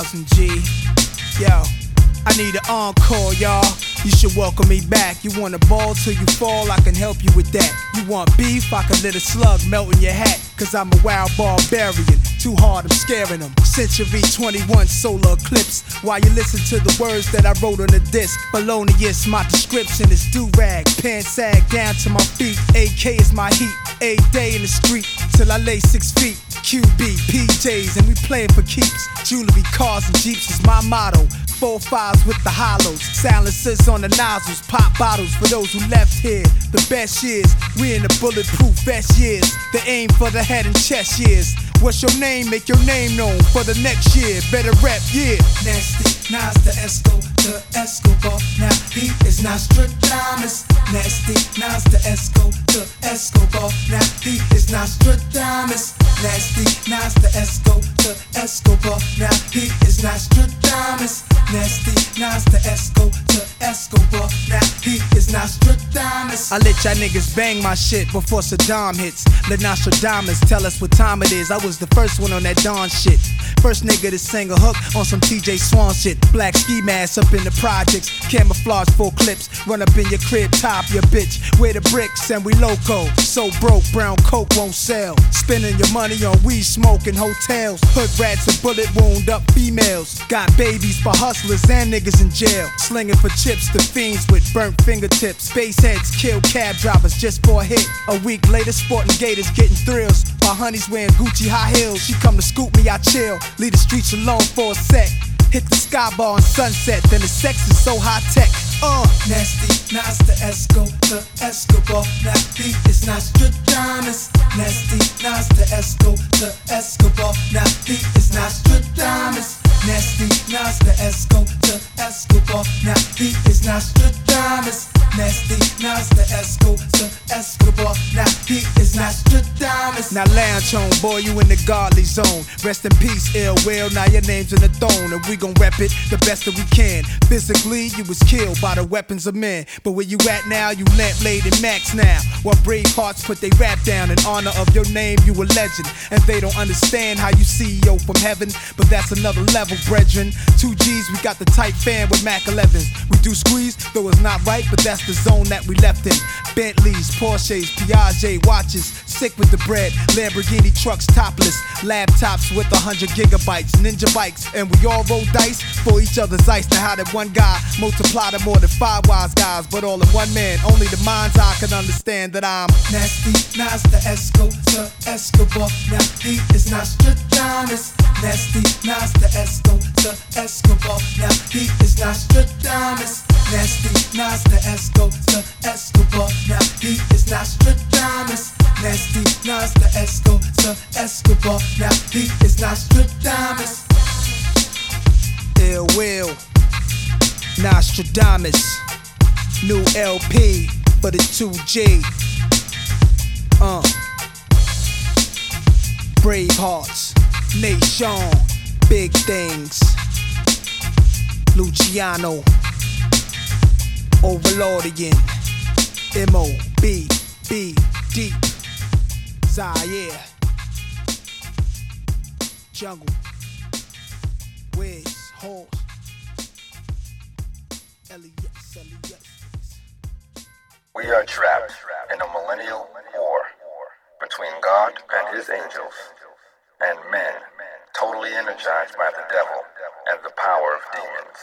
1000 G. Yo, I need an encore, y'all. You should welcome me back. You want a ball till you fall, I can help you with that. You want beef, I can let a slug melt in your hat. Cause I'm a wild barbarian, too hard, I'm scaring them. Century 21 solar eclipse. While you listen to the words that I wrote on the disc. Felonious, my description is do-rag. Pants sag down to my feet. AK is my heat. A day in the street till I lay 6 feet. QB, PJs, and we playing for keeps. Jewelry, cars, and jeeps is my motto. 4-5s with the hollows, silencers on the nozzles, pop bottles for those who left here. The best years, we in the bulletproof vest years. The aim for the head and chest years. What's your name? Make your name known for the next year. Better rap, yeah. Nasty, Nas the Esco, the Escobar. Now he is Nostradamus. Nasty, Nas the Esco, the Escobar. Now he is Nostradamus. Nasty, Nas the Esco, the Escobar. Now he is Nostradamus. Nasty, Nas the Esco, the Escobar. Now he is Nostradamus. I let y'all niggas bang my shit before Saddam hits. Let Nostradamus tell us what time it is. I was the first one on that Dawn shit. First nigga to sing a hook on some TJ Swan shit. Black ski mask up in the projects, camouflage full clips. Run up in your crib, top your bitch. Wear the bricks and we loco. So broke, brown coke won't sell. Spending your money on weed, smoking hotels. Hood rats and bullet wound up females. Got babies for hustlers and niggas in jail. Slinging for chips, the fiends with burnt fingertips. Space heads kill cab drivers just for a hit. A week later, sporting gators getting thrills. My honey's wearing Gucci high heels. She come to scoop me, I chill. Leave the streets alone for a sec. Hit the sky bar on sunset, then the sex is so high tech. Nasty, Nas the Esco, the Escobar. Now he is Nostradamus. Nasty, Nas the Esco, the Escobar. Now he is Nostradamus. Nasty, Nas the Esco, the Escobar. Now he is Nostradamus. Nasty, Nas the Esco, the Escobar. Now he is Nostradamus. Now lounge on, boy, you in the godly zone. Rest in peace, ill will. Now your name's in the throne, and we gon' rep it the best that we can. Physically, you was killed by the weapons of men, but where you at now? You lamp laid in max now. While brave hearts put they rap down in honor of your name, you a legend. And they don't understand how you CEO from heaven, but that's another level, brethren. 2 G's, we got the tight fan with Mac 11s. We do squeeze, though it's not right, but that's the zone that we left in. Bentleys, Porsches, Piaget watches, sick with the bread. Lamborghini trucks topless, laptops with 100 gigabytes, ninja bikes, and we all roll dice for each other's ice. Now how that one guy multiply to more than 5 wise guys, but all in one man. Only the mind's eye can understand that I'm Nasty, Nas the Esco, the Escobar. Now he is Nostradamus. Nasty, Nas the Esco, the Escobar. Now he is Nostradamus. Nasty, Nas the Esco, the Escobar. Now he is Nostradamus. Nasty, Nas the Esco, the Escobar. Now he is Nostradamus. Ill Will, Nostradamus. New LP for the 2G. Brave Hearts, Nation, Big Things. Luciano, Overlordian, M.O.B. Deep, Zaire, Jungle, Wiz, Horse, Elliot. We are trapped in a millennial war between God and his angels and men totally energized by the devil and the power of demons.